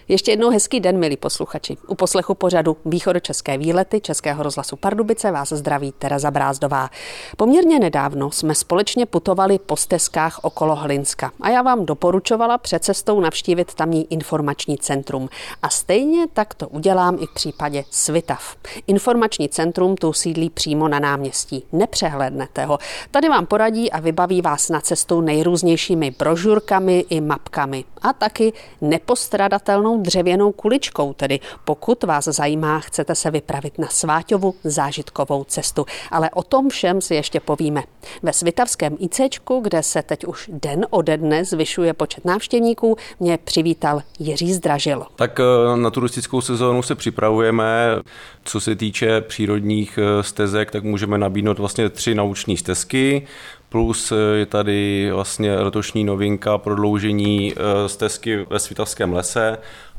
Ještě jednou hezký den, milí posluchači. U poslechu pořadu Východočeské výlety Českého rozhlasu Pardubice vás zdraví Tereza Brázdová. Poměrně nedávno jsme společně putovali po stezkách okolo Hlinska a já vám doporučovala před cestou navštívit tamní informační centrum. A stejně tak to udělám i v případě Svitav. Informační centrum tu sídlí přímo na náměstí. Nepřehlédnete ho. Tady vám poradí a vybaví vás na cestu nejrůznějšími brožurkami i mapkami. A taky nepostradatelnou dřevěnou kuličkou, tedy pokud vás zajímá, chcete se vypravit na Sváťovu zážitkovou cestu. Ale o tom všem si ještě povíme. Ve svitavském ICčku, kde se teď už den ode dne zvyšuje počet návštěvníků, mě přivítal Jiří Zdražil. Tak na turistickou sezónu se připravujeme. Co se týče přírodních stezek, tak můžeme nabídnout vlastně 3 nauční stezky. Plus je tady vlastně letošní novinka prodloužení stezky ve Svitavském lese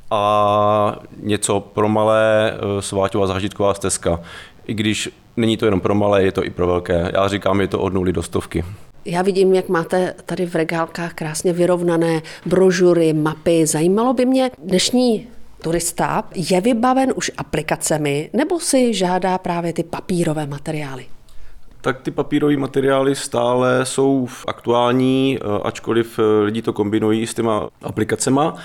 a něco pro malé Sváťová zážitková stezka. I když není to jenom pro malé, je to i pro velké. Já říkám, je to od 0 do 100. Já vidím, jak máte tady v regálkách krásně vyrovnané brožury, mapy. Zajímalo by mě, dnešní turista je vybaven už aplikacemi nebo si žádá právě ty papírové materiály? Tak ty papírové materiály stále jsou aktuální, ačkoliv lidi to kombinují s těma aplikacema.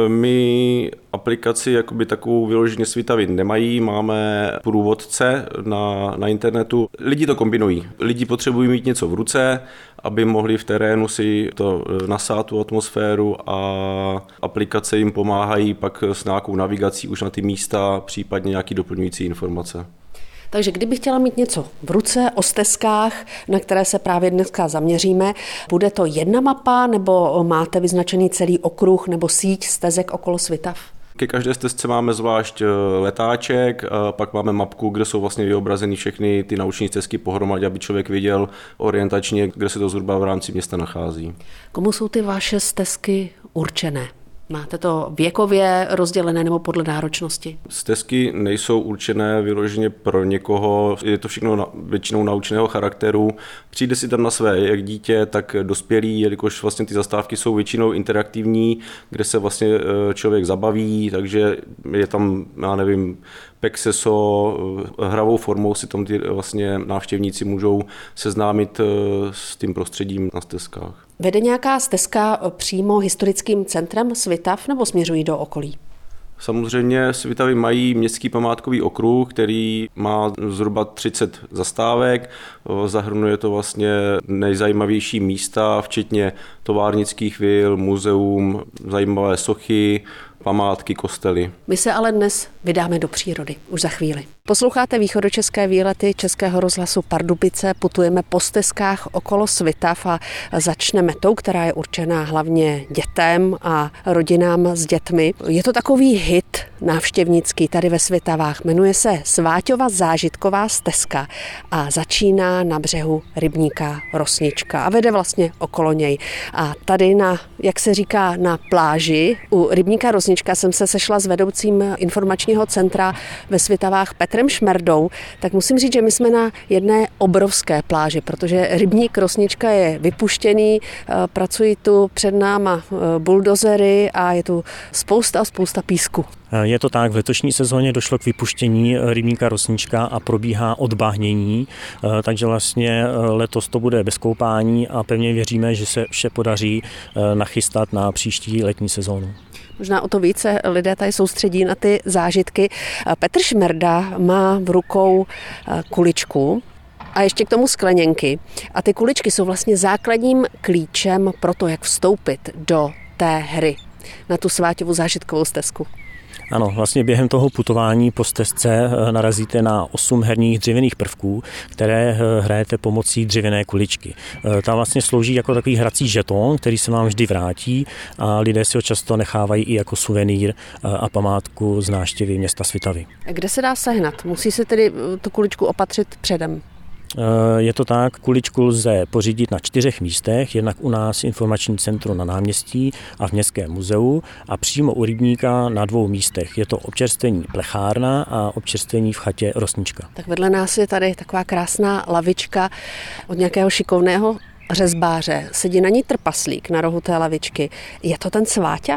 My aplikaci jakoby takovou vyloženě Svitavy nemají, máme průvodce na internetu. Lidi to kombinují. Lidi potřebují mít něco v ruce, aby mohli v terénu si to nasát tu atmosféru a aplikace jim pomáhají pak s nějakou navigací už na ty místa, případně nějaký doplňující informace. Takže kdybych chtěla mít něco v ruce o stezkách, na které se právě dneska zaměříme, bude to jedna mapa nebo máte vyznačený celý okruh nebo síť stezek okolo Svitav? Ke každé stezce máme zvlášť letáček, pak máme mapku, kde jsou vlastně vyobrazeny všechny ty nauční stezky pohromadě, aby člověk viděl orientačně, kde se to zhruba v rámci města nachází. Komu jsou ty vaše stezky určené? Máte to věkově rozdělené nebo podle náročnosti? Stezky nejsou určené vyloženě pro někoho, je to všechno většinou naučného charakteru. Přijde si tam na své jak dítě, tak dospělý, jelikož vlastně ty zastávky jsou většinou interaktivní, kde se vlastně člověk zabaví, takže je tam, já nevím, pexeso, hravou formou si tam ty vlastně návštěvníci můžou seznámit s tím prostředím na stezkách. Vede nějaká stezka přímo historickým centrem Svitav nebo směřují do okolí? Samozřejmě Svitavy mají městský památkový okruh, který má zhruba 30 zastávek. Zahrnuje to vlastně nejzajímavější místa, včetně továrnických vil, muzeum, zajímavé sochy, památky, kostely. My se ale dnes vydáme do přírody, už za chvíli. Posloucháte Východočeské výlety Českého rozhlasu Pardubice, putujeme po stezkách okolo Svitav a začneme tou, která je určená hlavně dětem a rodinám s dětmi. Je to takový hit návštěvnický tady ve Svitavách, jmenuje se Sváťova zážitková stezka a začíná na břehu rybníka Rosnička a vede vlastně okolo něj. A tady jak se říká, na pláži u rybníka Rosnička jsem se sešla s vedoucím informačního centra ve Svitavách Petrem Šmerdou, tak musím říct, že my jsme na jedné obrovské pláži, protože rybník Rosnička je vypuštěný, pracují tu před náma buldozery a je tu spousta písku. Je to tak, v letošní sezóně došlo k vypuštění rybníka Rosnička a probíhá odbahnění, takže vlastně letos to bude bez koupání a pevně věříme, že se vše podaří nachystat na příští letní sezónu. Možná o to více lidé tady soustředí na ty zážitky. Petr Šmerda má v rukou kuličku a ještě k tomu skleněnky. A ty kuličky jsou vlastně základním klíčem pro to, jak vstoupit do té hry na tu Sváťovu zážitkovou stezku. Ano, vlastně během toho putování po stezce narazíte na 8 herních dřevěných prvků, které hrajete pomocí dřevěné kuličky. Ta vlastně slouží jako takový hrací žeton, který se vám vždy vrátí a lidé si ho často nechávají i jako suvenýr a památku z návštěvy města Svitavy. Kde se dá sehnat? Musí se tedy tu kuličku opatřit předem? Je to tak, kuličku lze pořídit na 4 místech, jednak u nás informační centrum na náměstí a v Městském muzeu a přímo u rybníka na 2 místech. Je to občerstvení Plechárna a občerstvení v chatě Rosnička. Tak vedle nás je tady taková krásná lavička od nějakého šikovného řezbáře. Sedí na ní trpaslík na rohu té lavičky. Je to ten Sváťa?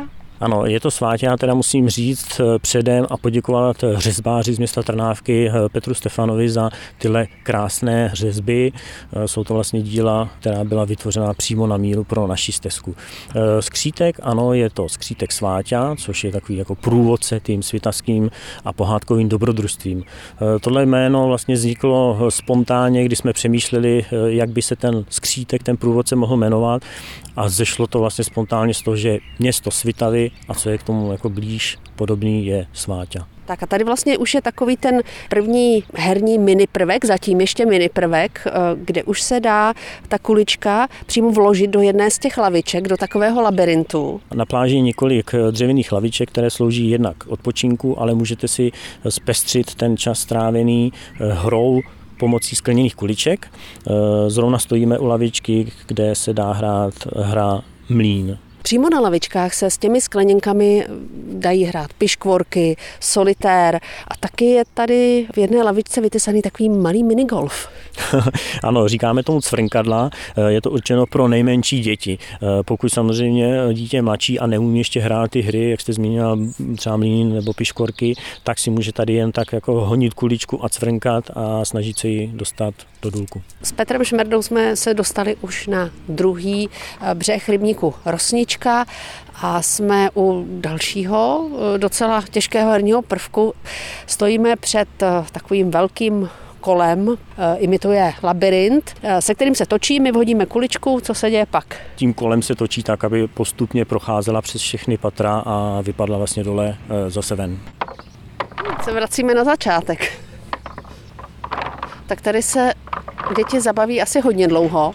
Ano, je to sváťa, já teda musím říct předem a poděkovat řezbáři z města Trnávky Petru Stefanovi za tyhle krásné řezby. Jsou to vlastně díla, která byla vytvořena přímo na míru pro naši stezku. Skřítek, ano, je to skřítek sváťa, což je takový jako průvodce tím svitařským a pohádkovým dobrodružstvím. Tohle jméno vlastně vzniklo spontánně, když jsme přemýšleli, jak by se ten skřítek, ten průvodce mohl jmenovat, a zešlo to vlastně spontánně z toho, že město Svitavy a co je k tomu jako blíž podobný je sváťa. Tak a tady vlastně už je takový ten první herní mini prvek, zatím ještě mini prvek, kde už se dá ta kulička přímo vložit do jedné z těch laviček, do takového labirintu. Na pláži je několik dřevěných laviček, které slouží jednak k odpočinku, ale můžete si zpestřit ten čas strávený hrou pomocí skleněných kuliček. Zrovna stojíme u lavičky, kde se dá hrát hra Mlýn. Přímo na lavičkách se s těmi skleněnkami dají hrát piškvorky, solitér a taky je tady v jedné lavičce vytesaný takový malý minigolf. Ano, říkáme tomu cvrnkadla, je to určeno pro nejmenší děti. Pokud samozřejmě dítě mladší a neumí ještě hrát ty hry, jak jste zmínila, třeba mlýn nebo piškvorky, tak si může tady jen tak jako honit kuličku a cvrnkat a snažit se ji dostat do důlku. S Petrem Šmerdou jsme se dostali už na druhý břeh rybníku Rosnička a jsme u dalšího docela těžkého herního prvku. Stojíme před takovým velkým kolem, imituje labirint, se kterým se točí, my vhodíme kuličku, co se děje pak? Tím kolem se točí tak, aby postupně procházela přes všechny patra a vypadla vlastně dole zase ven. Se vracíme na začátek. Tak tady se děti zabaví asi hodně dlouho.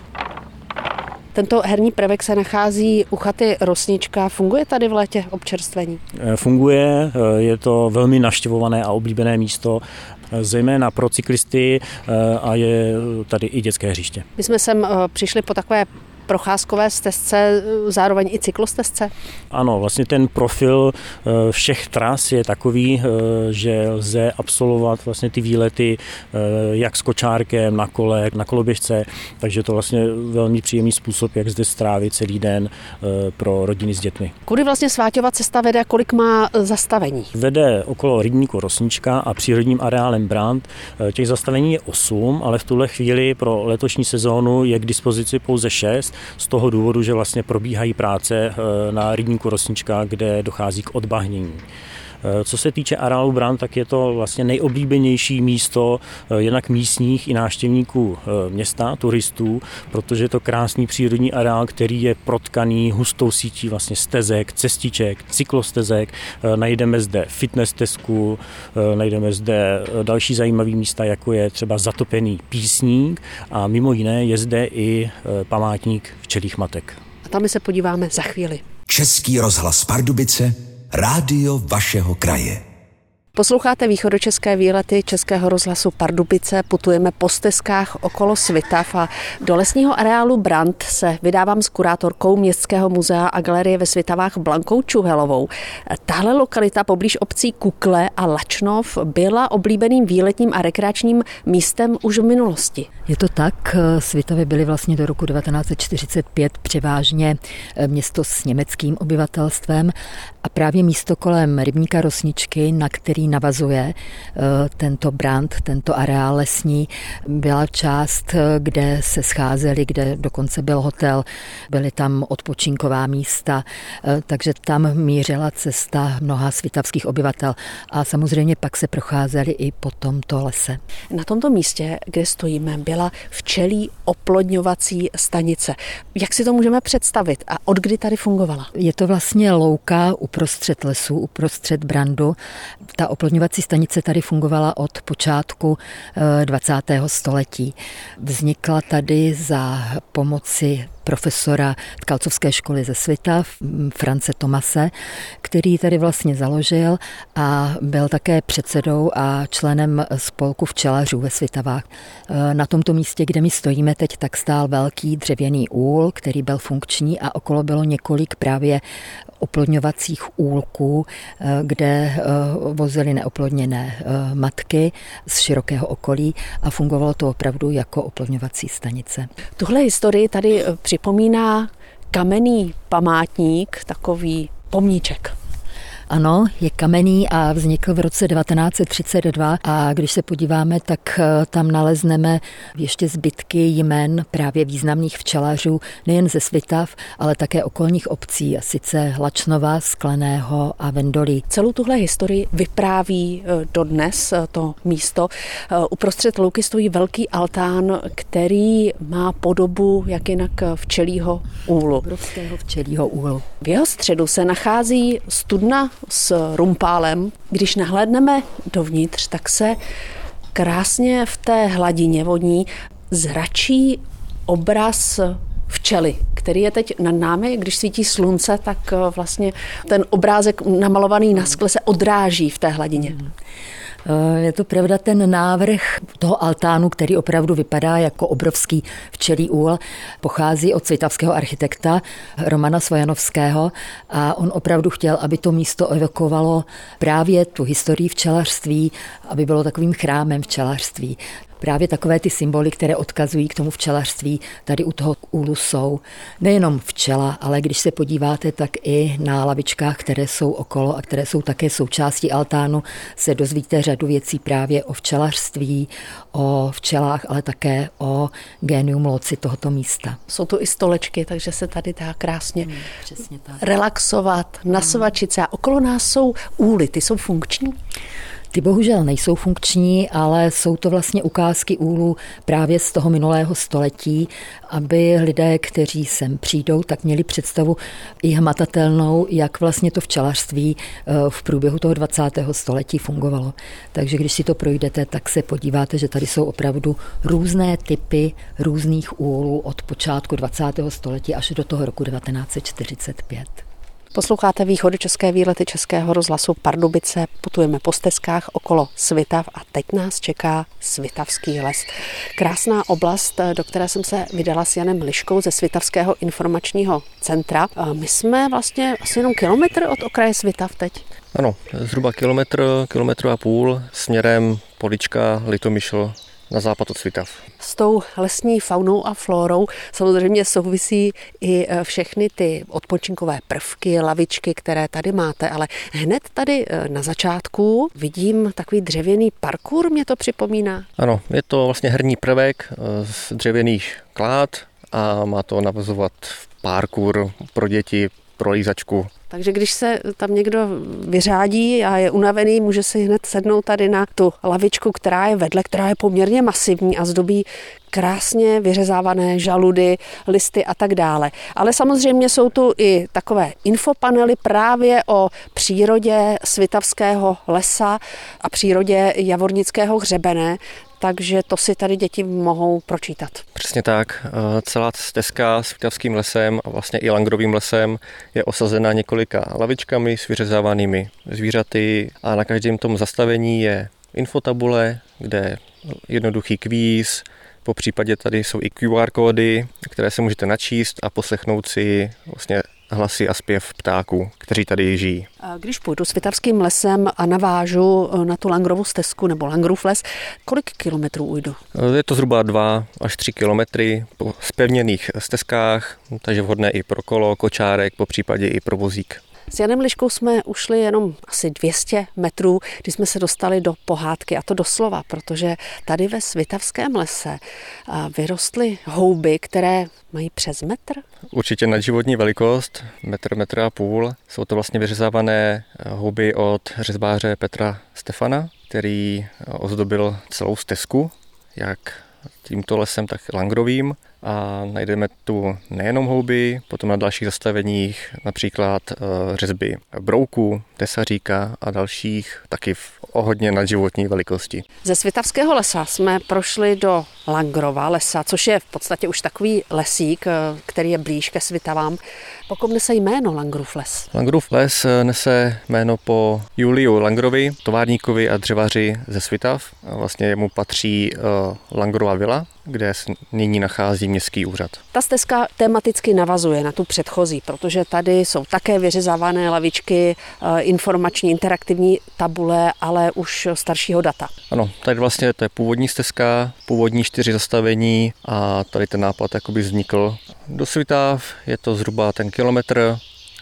Tento herní prvek se nachází u chaty Rosnička. Funguje tady v létě občerstvení? Funguje, je to velmi navštěvované a oblíbené místo, zejména pro cyklisty, a je tady i dětské hřiště. My jsme sem přišli po takové procházkové stezce, zároveň i cyklostezce? Ano, vlastně ten profil všech tras je takový, že lze absolvovat vlastně ty výlety jak s kočárkem, na kole, na koloběžce, takže to vlastně velmi příjemný způsob, jak zde strávit celý den pro rodiny s dětmi. Kudy vlastně sváťová cesta vede, kolik má zastavení? Vede okolo rybníku Rosnička a přírodním areálem Brand. Těch zastavení je 8, ale v tuhle chvíli pro letošní sezónu je k dispozici pouze 6, z toho důvodu, že vlastně probíhají práce na rybníku Rosnička, kde dochází k odbahnění. Co se týče areálu Brand, tak je to vlastně nejoblíbenější místo jednak místních i návštěvníků města, turistů, protože je to krásný přírodní areál, který je protkaný hustou sítí vlastně stezek, cestiček, cyklostezek. Najdeme zde fitness stezku, najdeme zde další zajímavé místa, jako je třeba zatopený písník a mimo jiné je zde i památník včelích matek. A tam my se podíváme za chvíli. Český rozhlas Pardubice, rádio vašeho kraje. Posloucháte východočeské výlety Českého rozhlasu Pardubice, putujeme po stezkách okolo Svitav a do lesního areálu Brand se vydávám s kurátorkou Městského muzea a galerie ve Svitavách Blankou Čuhelovou. Tahle lokalita poblíž obcí Kukle a Lačnov byla oblíbeným výletním a rekreačním místem už v minulosti. Je to tak, Svitavy byly vlastně do roku 1945 převážně město s německým obyvatelstvem a právě místo kolem rybníka Rosničky, na který navazuje tento Brand, tento areál lesní, byla část, kde se scházeli, kde dokonce byl hotel, byly tam odpočinková místa, takže tam mířila cesta mnoha svitavských obyvatel a samozřejmě pak se procházeli i po tomto lese. Na tomto místě, kde stojíme, byla včelí oplodňovací stanice. Jak si to můžeme představit a od kdy tady fungovala? Je to vlastně louka uprostřed lesů, uprostřed Brandu. Ta oplodňovací stanice tady fungovala od počátku 20. století. Vznikla tady za pomoci profesora Tkalcovské školy ze Svitav, France Tomase, který tady vlastně založil a byl také předsedou a členem spolku včelařů ve Svitavách. Na tomto místě, kde my stojíme teď, tak stál velký dřevěný úl, který byl funkční a okolo bylo několik právě oplodňovacích úlků, kde vozily neoplodněné matky z širokého okolí a fungovalo to opravdu jako oplodňovací stanice. Tuhle historii tady připomíná kamenný památník, takový pomníček. Ano, je kamenný a vznikl v roce 1932 a když se podíváme, tak tam nalezneme ještě zbytky jmen právě významných včelařů, nejen ze Svitav, ale také okolních obcí, a sice Hlačnova, Skleného a Vendolí. Celou tuhle historii vypráví dodnes to místo. Uprostřed louky stojí velký altán, který má podobu jak jinak včelího úlu. Obrovského včelího úlu. V jeho středu se nachází studna s rumpálem. Když nahlédneme dovnitř, tak se krásně v té hladině vodní zračí obraz včely, který je teď nad námi. Když svítí slunce, tak vlastně ten obrázek namalovaný na skle se odráží v té hladině. Je to pravda, ten návrh toho altánu, který opravdu vypadá jako obrovský včelí úl, pochází od svitavského architekta Romana Svojanovského a on opravdu chtěl, aby to místo evokovalo právě tu historii včelařství, aby bylo takovým chrámem včelařství. Právě takové ty symboly, které odkazují k tomu včelařství, tady u toho úlu jsou. Nejenom včela, ale když se podíváte, tak i na lavičkách, které jsou okolo a které jsou také součástí altánu, se dozvíte řadu věcí právě o včelařství, o včelách, ale také o génium loci tohoto místa. Jsou tu i stolečky, takže se tady dá krásně relaxovat, nasvačit se. A okolo nás jsou úly, ty jsou funkční? Ty bohužel nejsou funkční, ale jsou to vlastně ukázky úlů právě z toho minulého století, aby lidé, kteří sem přijdou, tak měli představu i hmatatelnou, jak vlastně to včelařství v průběhu toho 20. století fungovalo. Takže když si to projdete, tak se podíváte, že tady jsou opravdu různé typy různých úlů od počátku 20. století až do toho roku 1945. Posloucháte Východočeské výlety Českého rozhlasu Pardubice, putujeme po stezkách okolo Svitav a teď nás čeká Svitavský les. Krásná oblast, do které jsem se vydala s Janem Liškou ze Svitavského informačního centra. My jsme vlastně asi jenom kilometr od okraje Svitav teď. Ano, zhruba kilometr a půl směrem Polička, Litomyšl na západ od Svitav. S tou lesní faunou a flórou samozřejmě souvisí i všechny ty odpočinkové prvky, lavičky, které tady máte, ale hned tady na začátku vidím takový dřevěný parkour, mě to připomíná. Ano, je to vlastně herní prvek z dřevěných klád a má to navazovat parkour pro děti, pro lízačku. Takže když se tam někdo vyřádí a je unavený, může si hned sednout tady na tu lavičku, která je vedle, která je poměrně masivní a zdobí krásně vyřezávané žaludy, listy a tak dále. Ale samozřejmě jsou tu i takové infopanely právě o přírodě Svitavského lesa a přírodě Javornického hřebene, takže to si tady děti mohou pročítat. Přesně tak. Celá stezka s Svitavským lesem a vlastně i Langrovým lesem je osazena několika lavičkami s vyřezávanými zvířaty a na každém tom zastavení je infotabule, kde jednoduchý kvíz, po případě tady jsou i QR kódy, které se můžete načíst a poslechnout si vlastně hlasy a zpěv ptáků, kteří tady žijí. Když půjdu Svitavským lesem a navážu na tu Langrovu stezku nebo Langrův les, kolik kilometrů ujdu? Je to zhruba 2 až 3 kilometry po zpevněných stezkách, takže vhodné i pro kolo, kočárek, po případě i pro vozík. S Janem Liškou jsme ušli jenom asi 200 metrů, když jsme se dostali do pohádky, a to doslova, protože tady ve Svitavském lese vyrostly houby, které mají přes metr. Určitě nadživotní velikost, metr a půl. Jsou to vlastně vyřezávané houby od řezbáře Petra Stefana, který ozdobil celou stezku, jak tímto lesem, tak Langrovým. A najdeme tu nejenom houby, potom na dalších zastaveních například řezby brouku, tesaříka a dalších taky o hodně nadživotní velikosti. Ze Svitavského lesa jsme prošli do Langrova lesa, což je v podstatě už takový lesík, který je blíž ke Svitavám. Po kom nese jméno Langrův les? Langrův les nese jméno po Juliu Langrovi, továrníkovi a dřevaři ze Svitav. Vlastně jemu patří Langrova vila, kde se nyní nachází městský úřad. Ta stezka tematicky navazuje na tu předchozí, protože tady jsou také vyřezávané lavičky, informační, interaktivní tabule, ale už staršího data. Ano, tady vlastně to je původní stezka, původní 4 zastavení a tady ten nápad jakoby vznikl. Do Svitav je to zhruba ten kilometr,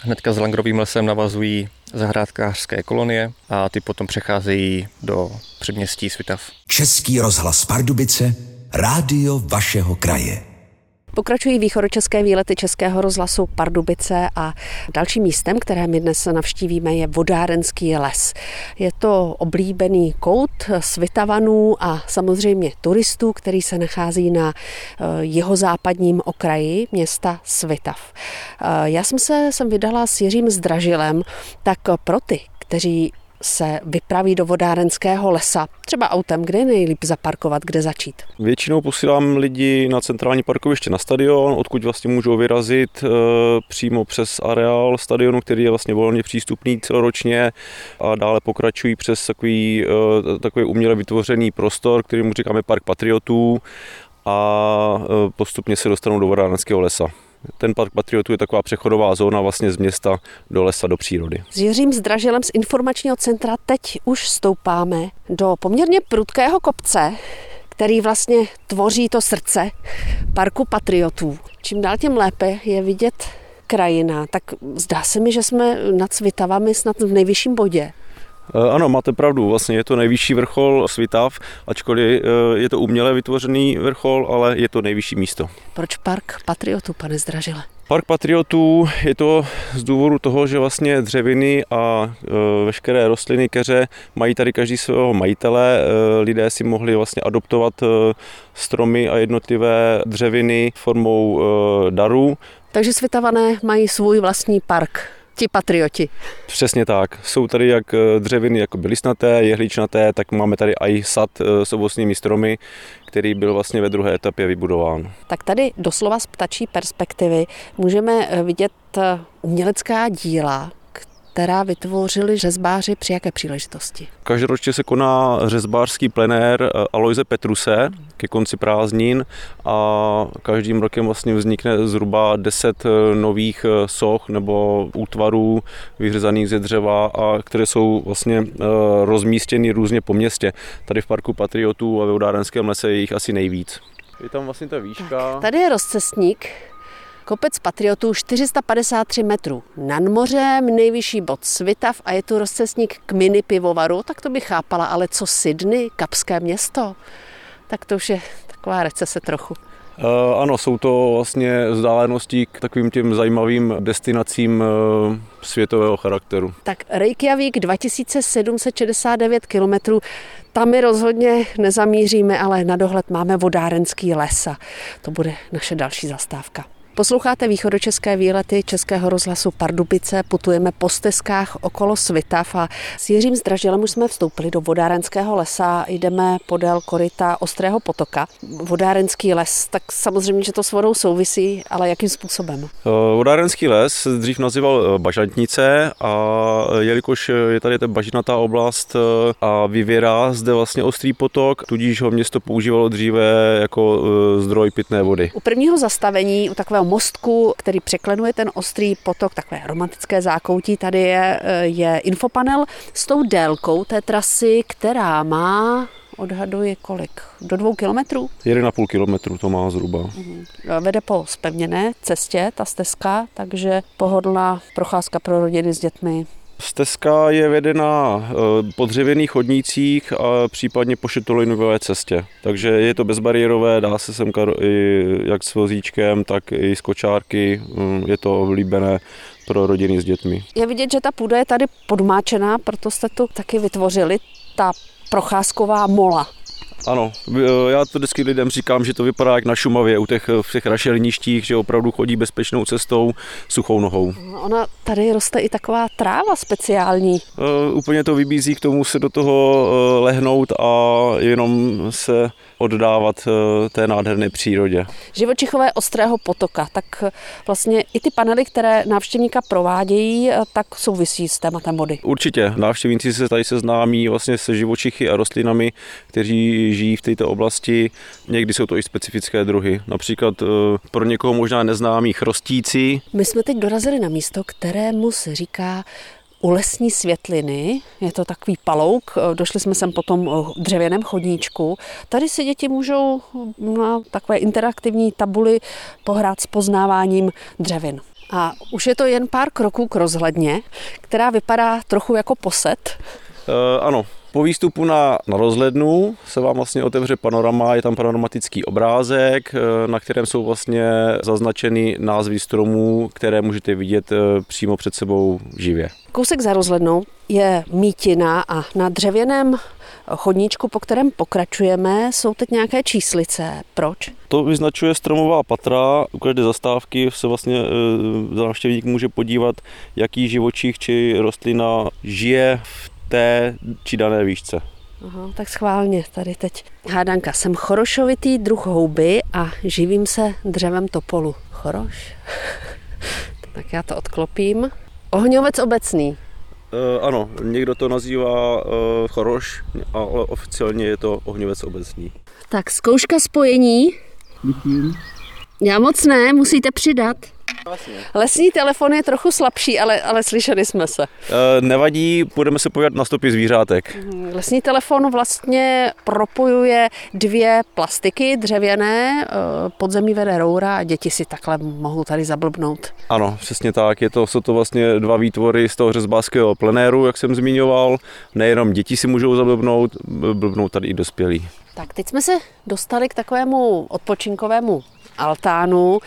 hnedka s Langrovým lesem navazují zahrádkářské kolonie a ty potom přecházejí do předměstí Svitav. Český rozhlas Pardubice, rádio vašeho kraje. Pokračují východočeské výlety Českého rozhlasu Pardubice a dalším místem, které my dnes navštívíme, je Vodárenský les. Je to oblíbený kout Svitavanů a samozřejmě turistů, který se nachází na jihozápadním okraji města Svitav. Já jsem se vydala s Jiřím Zdražilem, tak pro ty, kteří se vypraví do Vodárenského lesa, třeba autem, kde je nejlíp zaparkovat, kde začít? Většinou posílám lidi na centrální parkoviště na stadion, odkud vlastně můžou vyrazit přímo přes areál stadionu, který je vlastně volně přístupný celoročně, a dále pokračují přes takový uměle vytvořený prostor, kterému říkáme Park patriotů, a postupně se dostanou do Vodárenského lesa. Ten Park patriotů je taková přechodová zóna vlastně z města do lesa, do přírody. S Jiřím Zdražilem z informačního centra teď už stoupáme do poměrně prudkého kopce, který vlastně tvoří to srdce Parku patriotů. Čím dál tím lépe je vidět krajina, tak zdá se mi, že jsme nad Svitavami snad v nejvyšším bodě. Ano, máte pravdu, vlastně je to nejvyšší vrchol Svitav, ačkoliv je to uměle vytvořený vrchol, ale je to nejvyšší místo. Proč Park patriotů, pane Zdražile? Park patriotů je to z důvodu toho, že vlastně dřeviny a veškeré rostliny, keře mají tady každý svého majitele. Lidé si mohli vlastně adoptovat stromy a jednotlivé dřeviny formou darů. Takže Svitavané mají svůj vlastní park. Ti patrioti. Přesně tak. Jsou tady jak dřeviny jako listnaté, jehličnaté, tak máme tady i sad s ovocnými stromy, který byl vlastně ve druhé etapě vybudován. Tak tady doslova z ptačí perspektivy můžeme vidět umělecká díla, která vytvořili řezbáři při jaké příležitosti? Každoročně se koná řezbářský plenér Aloise Petruse ke konci prázdnin a každým rokem vlastně vznikne zhruba 10 nových soch nebo útvarů vyřezaných ze dřeva, a které jsou vlastně rozmístěny různě po městě. Tady v Parku patriotů a ve Vodárenském lese je jich asi nejvíc. Je tam vlastně ta výška. Tady je rozcestník. Kopec patriotů 453 metrů nad mořem, nejvyšší bod Svitav a je tu rozcestník k mini pivovaru, tak to bych chápala, ale co Sydney, kapské město, tak to už je taková recese trochu. Ano, jsou to vlastně vzdálenosti k takovým těm zajímavým destinacím světového charakteru. Tak Reykjavík 2769 kilometrů, tam my rozhodně nezamíříme, ale na dohled máme Vodárenský les a to bude naše další zastávka. Posloucháte východočeské výlety Českého rozhlasu Pardubice, putujeme po stezkách okolo Svitav a s Jiřím Zdražilem už jsme vstoupili do Vodárenského lesa, jdeme podél koryta Ostrého potoka. Vodárenský les, tak samozřejmě, že to s vodou souvisí, ale jakým způsobem? Vodárenský les se dřív nazýval Bažantnice a jelikož je tady ta bažinatá oblast a vyvěrá zde vlastně Ostrý potok, tudíž ho město používalo dříve jako zdroj pitné vody. U prvního zastavení, u takového mostku, který překlenuje ten Ostrý potok, takové romantické zákoutí, tady je infopanel s tou délkou té trasy, která má, odhaduje kolik? Do 2 kilometrů? 1,5 kilometru to má zhruba. Vede po zpevněné cestě ta stezka, takže pohodlná procházka pro rodiny s dětmi. Stezka je vedena po dřevěných chodnících a případně po šetolinové cestě. Takže je to bezbariérové, dá se semka jak s vozíčkem, tak i s kočárky. Je to oblíbené pro rodiny s dětmi. Je vidět, že ta půda je tady podmáčená, proto jste tu taky vytvořili ta procházková mola. Ano, já to vždycky lidem říkám, že to vypadá jak na Šumavě u těch rašeliništích, že opravdu chodí bezpečnou cestou suchou nohou. Ona tady roste i taková tráva speciální. Úplně to vybízí k tomu se do toho lehnout a jenom se oddávat té nádherné přírodě. Živočichové Ostrého potoka, tak vlastně i ty panely, které návštěvníka provádějí, tak souvisí s tématem vody. Určitě. Návštěvníci se tady seznámí vlastně se živočichy a rostlinami, kteří žijí v této oblasti. Někdy jsou to i specifické druhy. Například pro někoho možná neznámí chrostíci. My jsme teď dorazili na místo, kterému se říká U lesní světliny, je to takový palouk, došli jsme sem po tom dřevěném chodníčku. Tady si děti můžou na takové interaktivní tabuli pohrát s poznáváním dřevin. A už je to jen pár kroků k rozhledně, která vypadá trochu jako posed. Ano. Po výstupu na rozhlednu se vám vlastně otevře panorama, je tam panoramatický obrázek, na kterém jsou vlastně zaznačeny názvy stromů, které můžete vidět přímo před sebou živě. Kousek za rozhlednou je mítina a na dřevěném chodníčku, po kterém pokračujeme, jsou teď nějaké číslice. Proč? To vyznačuje stromová patra. U každé zastávky se vlastně návštěvník může podívat, jaký živočich či rostlina žije v té či dané výšce. Aha, tak schválně tady teď. Hádanka, jsem chorošovitý druh houby a živím se dřevem topolu. Choroš? Tak já to odklopím. Ohňovec obecný. Ano, někdo to nazývá choroš, ale oficiálně je to ohňovec obecný. Tak zkouška spojení. Já moc ne, musíte přidat. Vlastně. Lesní telefon je trochu slabší, ale slyšeli jsme se. Nevadí, budeme se podívat na stopy zvířátek. Lesní telefon vlastně propojuje dvě plastiky dřevěné, podzemí vede roura a děti si takhle mohou tady zablbnout. Ano, přesně tak. Jsou to vlastně dva výtvory z toho řezbářského plenéru, jak jsem zmiňoval. Nejenom děti si můžou blbnout tady i dospělí. Tak teď jsme se dostali k takovému odpočinkovému altánu,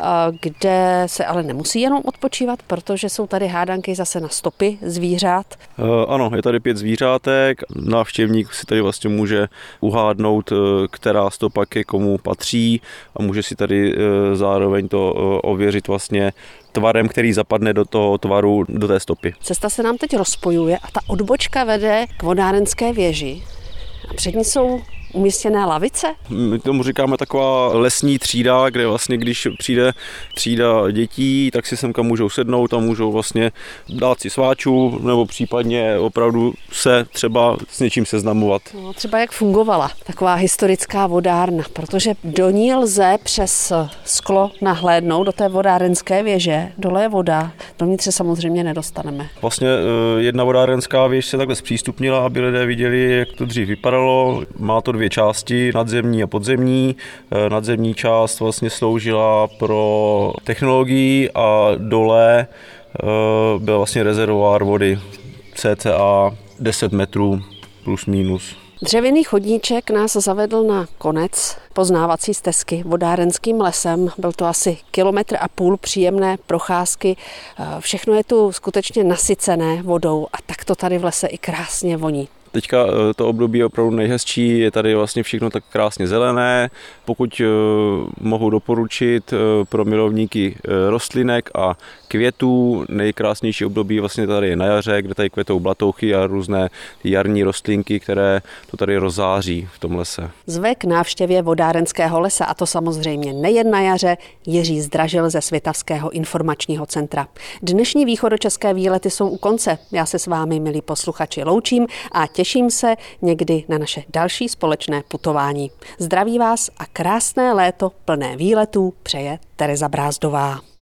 kde se ale nemusí jenom odpočívat, protože jsou tady hádanky zase na stopy zvířat. Ano, je tady 5 zvířátek. Návštěvník si tady vlastně může uhádnout, která stopa ke komu patří a může si tady zároveň to ověřit vlastně tvarem, který zapadne do toho tvaru, do té stopy. Cesta se nám teď rozpojuje a ta odbočka vede k vodárenské věži. A před ní jsou umístěné lavice? My tomu říkáme taková lesní třída, kde vlastně, když přijde třída dětí, tak si semka můžou sednout a můžou vlastně dát si sváčů nebo případně opravdu se třeba s něčím seznamovat. No, třeba jak fungovala taková historická vodárna, protože do ní lze přes sklo nahlédnout do té vodárenské věže. Dole je voda, dovnitř se samozřejmě nedostaneme. Vlastně jedna vodárenská věž se takhle zpřístupnila, aby lidé viděli, jak to dřív vypadalo. Má to 2 části, nadzemní a podzemní. Nadzemní část vlastně sloužila pro technologii a dole byl vlastně rezervoár vody cca 10 metrů plus minus. Dřevěný chodníček nás zavedl na konec poznávací stezky vodárenským lesem. Byl to asi 1,5 kilometru příjemné procházky. Všechno je tu skutečně nasycené vodou a tak to tady v lese i krásně voní. Teďka to období je opravdu nejhezčí, je tady vlastně všechno tak krásně zelené. Pokud mohu doporučit pro milovníky rostlinek a květů, nejkrásnější období vlastně tady je na jaře, kde tady kvetou blatouchy a různé jarní rostlinky, které to tady rozáří v tom lese. Zve k návštěvě vodárenského lesa, a to samozřejmě nejen na jaře, Jiří Zdražil ze Svitavského informačního centra. Dnešní východočeské výlety jsou u konce. Já se s vámi, milí posluchači, loučím a těším se někdy na naše další společné putování. Zdraví vás a krásné léto plné výletů přeje Tereza Brázdová.